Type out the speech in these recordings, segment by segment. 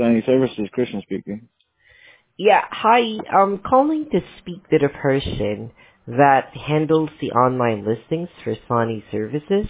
Sunny Services, Christian speaking. Yeah, hi. I'm calling to speak to the person that handles the online listings for Sony Services.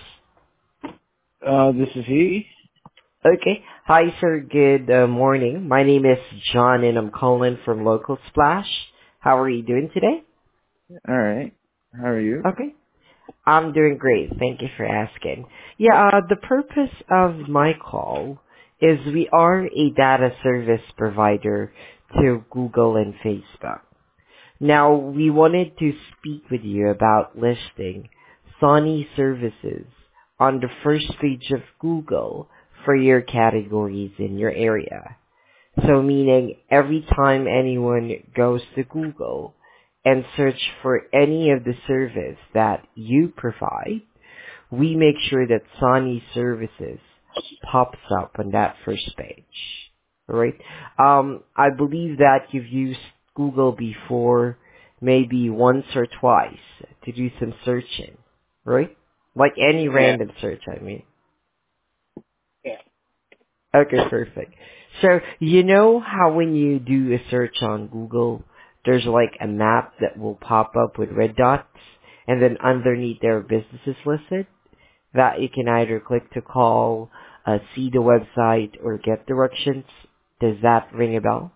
This is he. Okay. Hi, sir. Good morning. My name is John, and I'm calling from Local Splash. How are you doing today? All right. How are you? Okay. I'm doing great. Thank you for asking. Yeah, the purpose of my call is we are a data service provider to Google and Facebook. Now, we wanted to speak with you about listing Sony services on the first page of Google for your categories in your area. So meaning every time anyone goes to Google and search for any of the service that you provide, we make sure that Sony services pops up on that first page. Alright? I believe that you've used Google before, maybe once or twice, to do some searching. Right? Like any Yeah. random search, I mean. Yeah. Okay, perfect. So, you know how when you do a search on Google, there's like a map that will pop up with red dots, and then underneath there are businesses listed? That you can either click to call, see the website, or get directions. Does that ring a bell?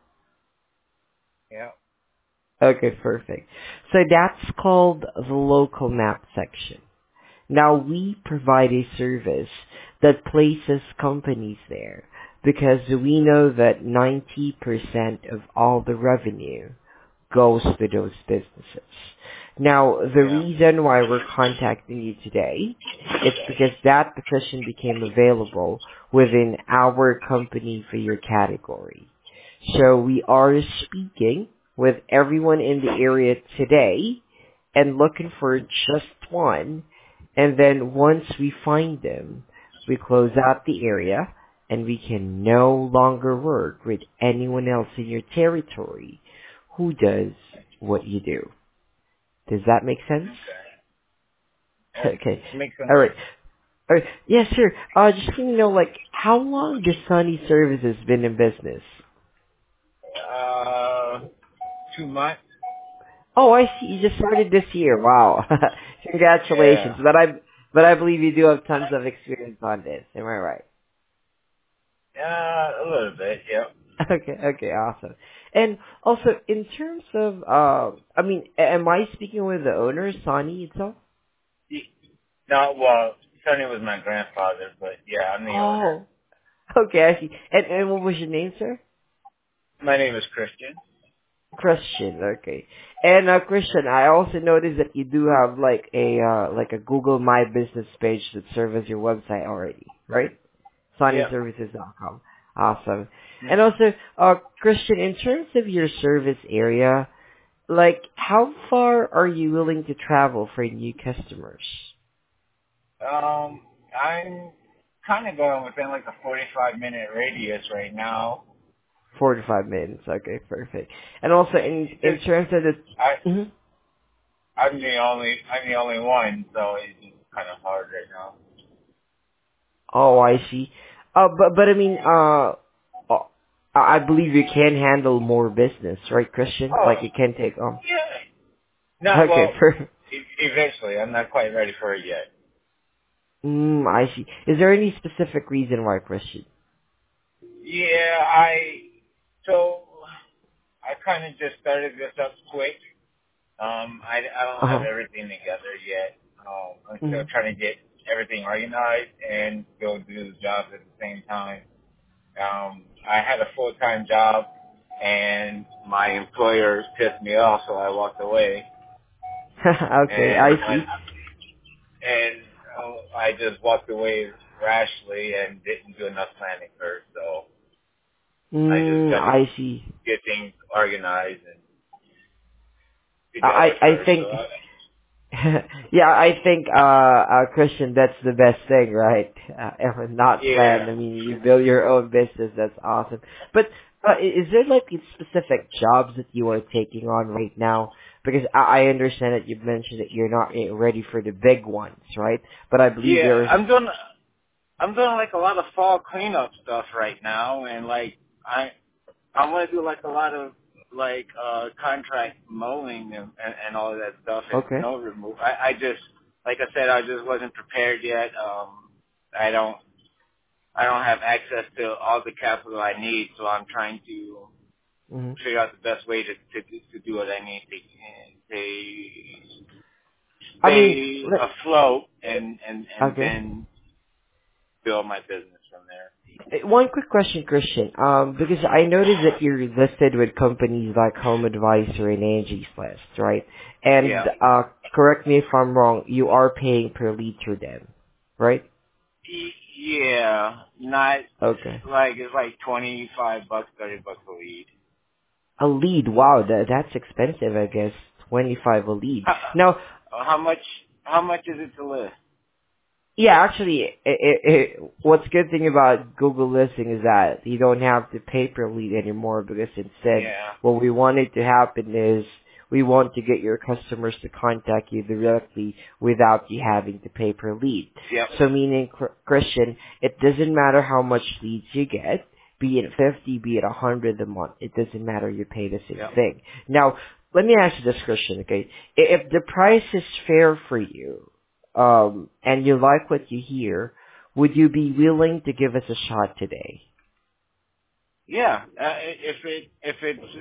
Yeah. Okay, perfect. So that's called the local map section. Now we provide a service that places companies there because we know that 90% of all the revenue goes to those businesses. Now, the Yeah. reason why we're contacting you today is because that position became available within our company for your category. So we are speaking with everyone in the area today and looking for just one. And then once we find them, we close out the area and we can no longer work with anyone else in your territory who does what you do. Does that make sense? Okay. Okay. Makes sense. All right. All right. Yes, sir. Just so you know, like, how long has Sunny Services been in business? Uh, 2 months. Oh, I see. You just started this year. Wow. Congratulations. Yeah. But I believe you do have tons of experience on this. Am I right? A little bit. Yep. Okay, awesome. And also, in terms of, I mean, am I speaking with the owner, Sonny itself? No, well, Sonny was my grandfather, but yeah, I'm the owner. Oh, okay, I see. And what was your name, sir? My name is Christian. Christian, okay. And Christian, I also noticed that you do have like a Google My Business page that serves as your website already, right? Yep. SonnyServices.com. Awesome. And also, Christian, in terms of your service area, like how far are you willing to travel for new customers? I'm kind of going within like a 45-minute radius right now. 4 to 5 minutes. Okay, perfect. And also, It's in just terms of I the, mhm. I'm the only one, so it's just kind of hard right now. Oh, I see. But I mean, I believe you can handle more business, right, Christian? Oh, Like you can take on. yeah. No, Okay, well, perfect. eventually. I'm not quite ready for it yet. I see. Is there any specific reason why, Christian? Yeah, so I kind of just started this up quick. I don't Uh have huh. everything together yet. I'm still Mm. trying to get everything organized and go do jobs at the same time. I had a full-time job, and my employer pissed me off, so I walked away. Okay, And I when see. and I just walked away rashly and didn't do enough planning first. So I just got to I see. get things organized and I together I first. So think yeah, I think Christian, that's the best thing, right? Ever not yeah, planned. I mean, you build your own business. That's awesome. But is there like specific jobs that you are taking on right now? Because I understand that you've mentioned that you're not ready for the big ones, right? But I believe yeah, there's. I'm doing like a lot of fall cleanup stuff right now, and like I want to do like a lot of like contract mowing and all of that stuff and Okay. snow removal. I just like I said, I just wasn't prepared yet. I don't I don't have access to all the capital I need, so I'm trying to Hmm. figure out the best way to do what I need to I mean, stay afloat and okay. then build my business from there. One quick question, Christian. Because I noticed that you're listed with companies like Home Advisor and Angie's List, right? And Yeah. correct me if I'm wrong, you are paying per lead through them, right? Yeah, not Okay. like it's like $25, $30 a lead. A lead, wow, that's expensive, I guess. 25 a lead. How, Now, how much? How much is it to list? yeah, actually, what's good thing about Google listing is that you don't have to pay per lead anymore because instead, Yeah. what we want it to happen is we want to get your customers to contact you directly without you having to pay per lead. Yep. So meaning, Christian, it doesn't matter how much leads you get, be it 50, be it 100 a month. It doesn't matter, you pay the same Yep. thing. Now, let me ask you this, Christian, okay? If the price is fair for you, and you like what you hear, would you be willing to give us a shot today? Yeah. If it's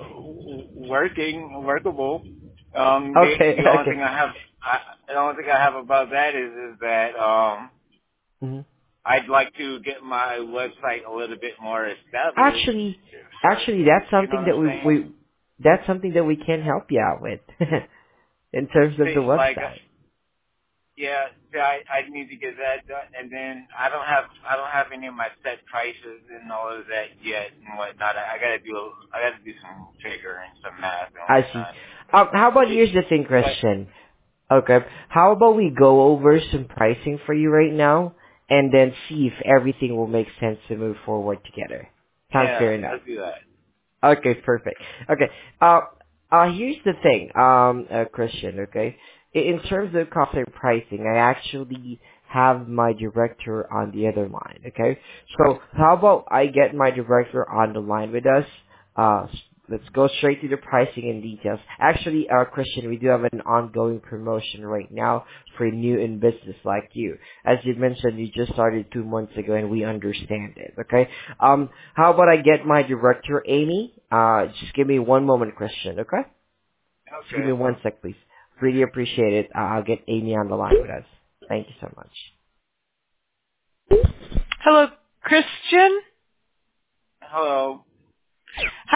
workable. Okay, The only okay. thing the only thing I have about that is that Hmm. I'd like to get my website a little bit more established. Actually, For, that's you know something what I'm that saying? that's something that we can help you out with in terms of the See, like website. yeah, see, I need to get that done, and then I don't have any of my set prices and all of that yet and whatnot. I gotta do some figuring, some math and I see. whatnot. How about It, here's the thing, but Christian? Okay. How about we go over some pricing for you right now and then see if everything will make sense to move forward together. Sounds yeah, fair enough. let's do that. Okay, perfect. Okay, here's the thing, Christian, okay? In terms of cost and pricing, I actually have my director on the other line, okay? So, how about I get my director on the line with us? Let's go straight to the pricing and details. Actually, Christian, we do have an ongoing promotion right now for new in business like you. As you mentioned, you just started 2 months ago and we understand it, okay? How about I get my director, Amy? Just give me one moment, Christian, okay? Just give me Okay. 1 sec, please. Really appreciate it. I'll get Amy on the line with us. Thank you so much. Hello, Christian? Hello.